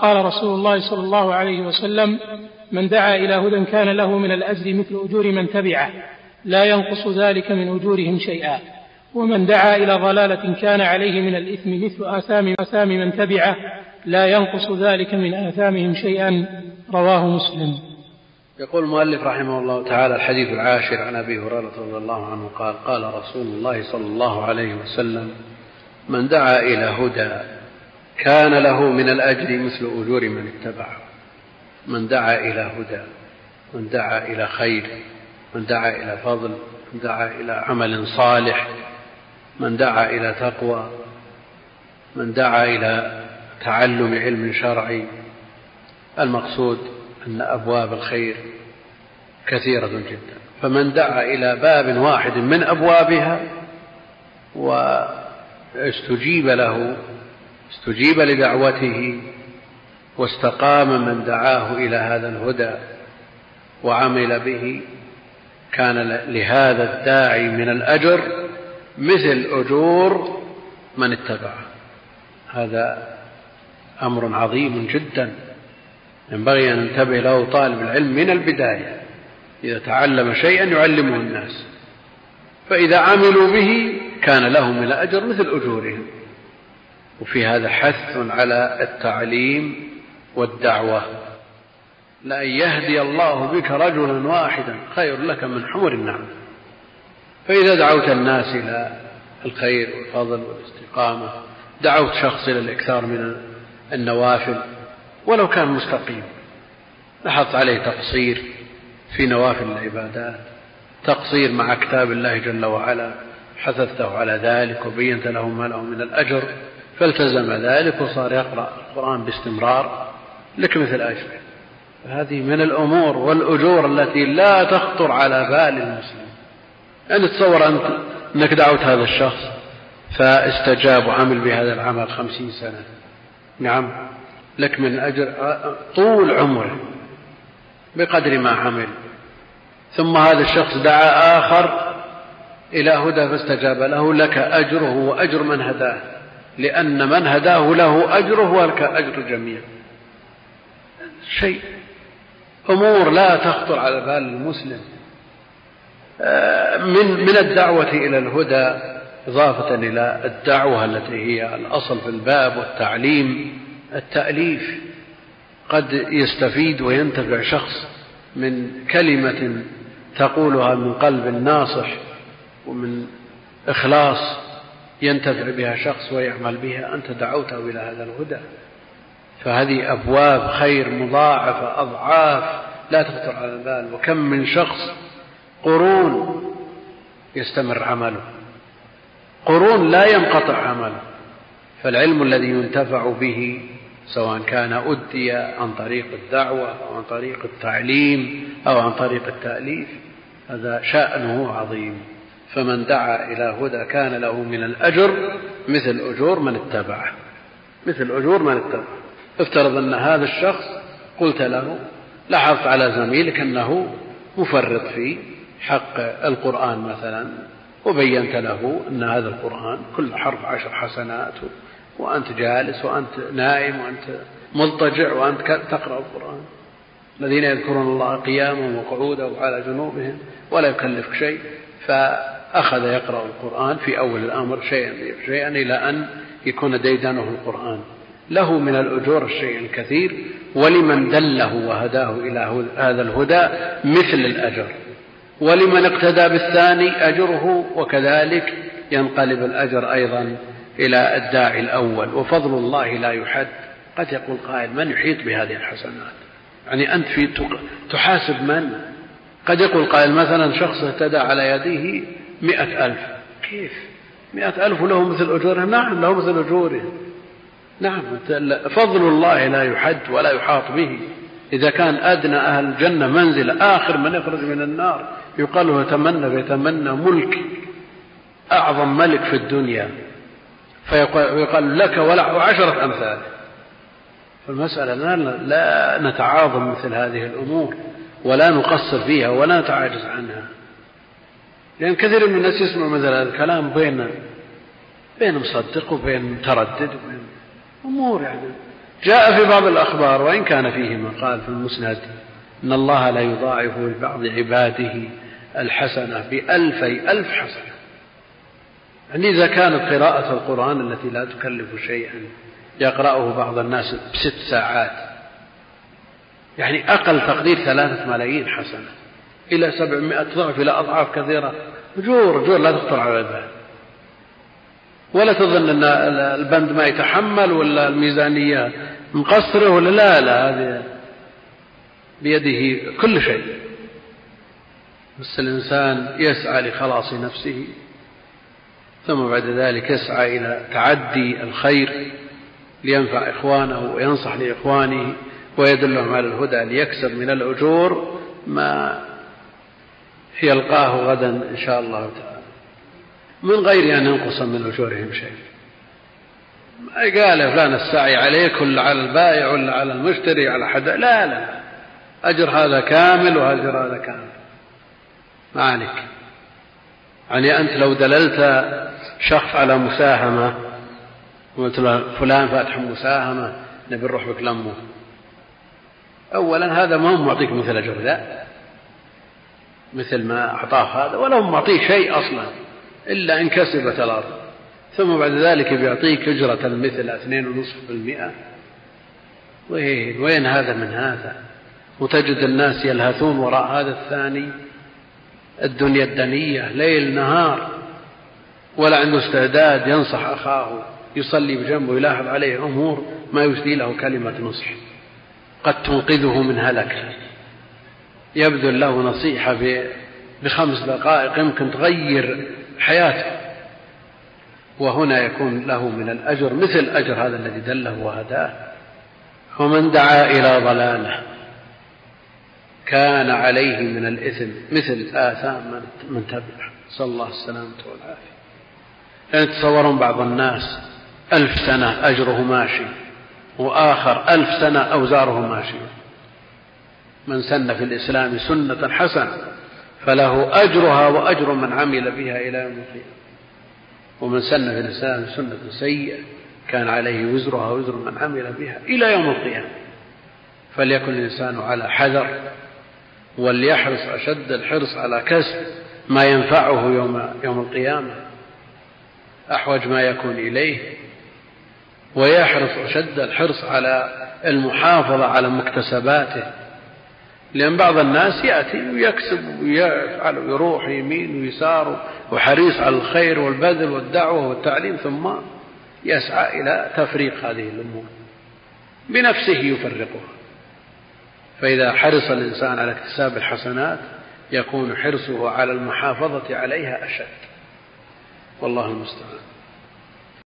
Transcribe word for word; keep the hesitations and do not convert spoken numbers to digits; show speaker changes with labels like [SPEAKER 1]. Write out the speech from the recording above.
[SPEAKER 1] قال رسول الله صلى الله عليه وسلم: من دعا إلى هدى كان له من الأجر مثل أجور من تبعه لا ينقص ذلك من أجورهم شيئا، ومن دعا إلى ضلالة كان عليه من الإثم مثل آثام آثام من تبعه لا ينقص ذلك من آثامهم شيئا. رواه مسلم.
[SPEAKER 2] يقول المؤلف رحمه الله تعالى: الحديث العاشر عن أبي هريرة رضي الله عنه قال: قال رسول الله صلى الله عليه وسلم: من دعا إلى هدى كان له من الأجر مثل أجور من اتبعه. من دعا إلى هدى، من دعا إلى خير، من دعا إلى فضل، من دعا إلى عمل صالح، من دعا إلى تقوى، من دعا إلى تعلم علم شرعي. المقصود أن أبواب الخير كثيرة جدا، فمن دعا إلى باب واحد من أبوابها واستجيب له، استجيب لدعوته، واستقام من دعاه إلى هذا الهدى وعمل به، كان لهذا الداعي من الأجر مثل أجور من اتبعه. هذا أمر عظيم جدا ينبغي أن ينتبه له طالب العلم من البداية. إذا تعلم شيئا يعلمه الناس، فإذا عملوا به كان لهم من الأجر مثل أجورهم. وفي هذا حث على التعليم والدعوة. لأن يهدي الله بك رجلا واحدا خير لك من حمر النعم. فإذا دعوت الناس إلى الخير والفضل والاستقامة، دعوت شخص إلى الإكثار من النوافل ولو كان مستقيم، لاحظت عليه تقصير في نوافل العبادات، تقصير مع كتاب الله جل وعلا، حثثته على ذلك وبينت له ما له من الأجر، فالتزم ذلك وصار يقرأ القرآن باستمرار لك مثل أجر. هذه من الأمور والأجور التي لا تخطر على بال المسلم. يعني تصور أنت أنك دعوت هذا الشخص فاستجاب وعمل بهذا العمل خمسين سنة، نعم لك من أجر طول عمره بقدر ما عمل. ثم هذا الشخص دعا آخر إلى هدى فاستجاب له، لك أجره وأجر من هداه، لأن من هداه له أجره ولك أجر جميع. شيء أمور لا تخطر على بال المسلم من من الدعوة إلى الهدى، إضافة إلى الدعوة التي هي الأصل في الباب والتعليم، التأليف. قد يستفيد وينتفع شخص من كلمة تقولها من قلب ناصح ومن إخلاص ينتفع بها شخص ويعمل بها، أنت دعوته إلى هذا الهدى. فهذه أبواب خير مضاعفة أضعاف لا تخطر على البال. وكم من شخص قرون يستمر عمله، قرون لا ينقطع عمله. فالعلم الذي ينتفع به سواء كان أدي عن طريق الدعوة أو عن طريق التعليم أو عن طريق التأليف، هذا شأنه عظيم. فمن دعا إلى هدى كان له من الأجر مثل أجور من اتبعه، مثل أجور من اتبعه. افترض أن هذا الشخص قلت له، لاحظت على زميلك أنه مفرط في حق القرآن مثلا، وبينت له أن هذا القرآن كل حرف عشر حسنات، وأنت جالس وأنت نائم وأنت مضطجع وأنت تقرأ القرآن. الذين يذكرون الله قياما وقعودا وعلى جنوبهم ولا يكلفك شيء. فأخذ يقرأ القرآن في أول الأمر شيئا شيئا إلى أن يكون ديدانه القرآن. له من الأجور الشيء الكثير، ولمن دله وهداه إلى هذا الهدى مثل الأجر، ولمن اقتدى بالثاني أجره، وكذلك ينقلب الأجر أيضا إلى الداعي الأول. وفضل الله لا يحد. قد يقول قائل: من يحيط بهذه الحسنات؟ يعني أنت في تحاسب من؟ قد يقول قائل مثلا شخص اهتدى على يديه مئة ألف، كيف مئة ألف له مثل أجورهم؟ نعم له مثل أجورهم، نعم. فضل الله لا يحد ولا يحاط به. إذا كان أدنى أهل الجنة منزل آخر من يخرج من النار يقال له يتمنى فيتمنى ملك أعظم ملك في الدنيا، فيقال لك وله عشرة أمثال. فالمسألة لا نتعاظم مثل هذه الأمور ولا نقصر فيها ولا نتعاجز عنها، لأن كثير من الناس يسمع مثل هذا الكلام بين بين مصدق وبين متردد وبين أمور يعني جاء في بعض الأخبار وإن كان فيه مقال في المسند إن الله لا يضاعف لبعض عباده الحسنة بألفي ألف حسنة. يعني إذا كانت قراءة القرآن التي لا تكلف شيئا يقرأه بعض الناس بست ساعات، يعني أقل تقدير ثلاثة ملايين حسنة إلى سبعمائة ضعف إلى أضعاف كثيرة، أجور أجور لا تخطر على البال، ولا تظن أن البند ما يتحمل ولا الميزانية مقصرة ولا لا لا، هذه بيده كل شيء، بس الإنسان يسعى لخلاص نفسه ثم بعد ذلك يسعى إلى تعدي الخير لينفع إخوانه وينصح لإخوانه ويدلهم على الهدى ليكسب من الأجور ما يلقاه غدا إن شاء الله تعالى من غير أن ينقص من أجورهم شيء. ما قال فلان السعي عليك ولا على البائع ولا على المشتري على حد، لا لا، أجر هذا كامل وأجر هذا كامل ما عليك. يعني أنت لو دللت شخص على مساهمة وقلت له فلان فاتح مساهمة نبي نروح بك لمه، أولا هذا ما هم معطيك مثل أجر ذا مثل ما أعطاه هذا، ولا هم معطيه شيء أصلا إلا إن كسبت الأرض، ثم بعد ذلك بيعطيك أجرة مثل اثنين ونصف بالمئة. وين وين هذا من هذا؟ وتجد الناس يلهثون وراء هذا الثاني الدنيا الدنية ليل نهار، ولا عنده استعداد ينصح أخاه يصلي بجنبه يلاحظ عليه أمور ما يسدي له كلمة نصح قد تنقذه من هلك، يبذل له نصيحة بخمس دقائق يمكن تغير حياته، وهنا يكون له من الأجر مثل أجر هذا الذي دله وهداه. ومن دعا إلى ضلاله كان عليه من الإثم مثل آثام من تبعه، صلى الله السلامة والعافية. يعني تصورون بعض الناس ألف سنة أجره ماشي وآخر ألف سنة أوزاره ماشي. من سن في الإسلام سنة حسنة فله أجرها وأجر من عمل بها إلى يوم القيامة، ومن سن في الإسلام سنة سيئة كان عليه وزرها وزر من عمل بها إلى يوم القيامة. فليكن الإنسان على حذر وليحرص أشد الحرص على كسب ما ينفعه يوم, يوم القيامة أحوج ما يكون إليه، ويحرص أشد الحرص على المحافظة على مكتسباته، لأن بعض الناس يأتي ويكسب ويفعل ويروح يمين ويسار وحريص على الخير والبذل والدعوة والتعليم، ثم يسعى إلى تفريق هذه الأمور بنفسه يفرقها. فإذا حرص الإنسان على اكتساب الحسنات يكون حرصه على المحافظة عليها أشد، والله المستعان.